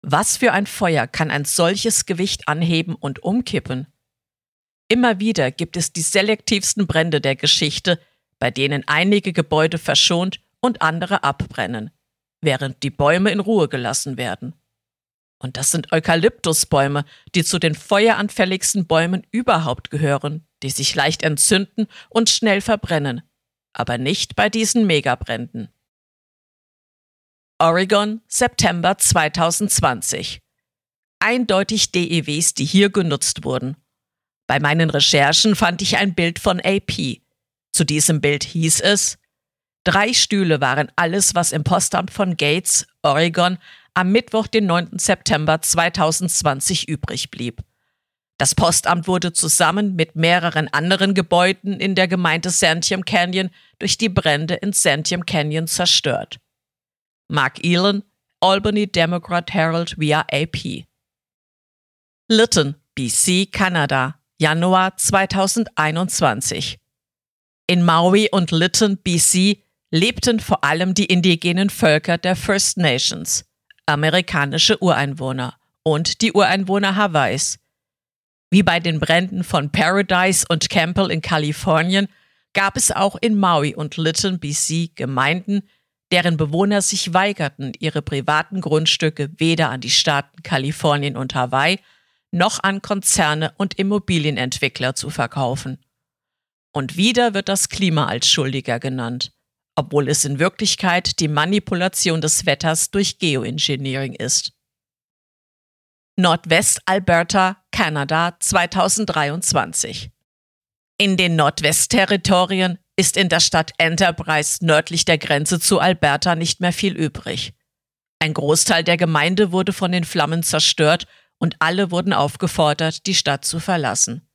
Was für ein Feuer kann ein solches Gewicht anheben und umkippen? Immer wieder gibt es die selektivsten Brände der Geschichte, bei denen einige Gebäude verschont und andere abbrennen, während die Bäume in Ruhe gelassen werden. Und das sind Eukalyptusbäume, die zu den feueranfälligsten Bäumen überhaupt gehören, die sich leicht entzünden und schnell verbrennen, aber nicht bei diesen Megabränden. Oregon, September 2020. Eindeutig DEWs, die hier genutzt wurden. Bei meinen Recherchen fand ich ein Bild von AP. Zu diesem Bild hieß es: 3 Stühle waren alles, was im Postamt von Gates, Oregon, am Mittwoch, den 9. September 2020 übrig blieb. Das Postamt wurde zusammen mit mehreren anderen Gebäuden in der Gemeinde Santiam Canyon durch die Brände in Santiam Canyon zerstört. Mark Elan, Albany Democrat Herald via AP. Lytton, BC, Kanada, Januar 2021. In Maui und Lytton, BC, lebten vor allem die indigenen Völker der First Nations, amerikanische Ureinwohner und die Ureinwohner Hawaiis. Wie bei den Bränden von Paradise und Campbell in Kalifornien gab es auch in Maui und Lytton, BC, Gemeinden, deren Bewohner sich weigerten, ihre privaten Grundstücke weder an die Staaten Kalifornien und Hawaii noch an Konzerne und Immobilienentwickler zu verkaufen. Und wieder wird das Klima als Schuldiger genannt, obwohl es in Wirklichkeit die Manipulation des Wetters durch Geoengineering ist. Nordwest-Alberta, Kanada, 2023. In den Nordwestterritorien ist in der Stadt Enterprise nördlich der Grenze zu Alberta nicht mehr viel übrig. Ein Großteil der Gemeinde wurde von den Flammen zerstört und alle wurden aufgefordert, die Stadt zu verlassen.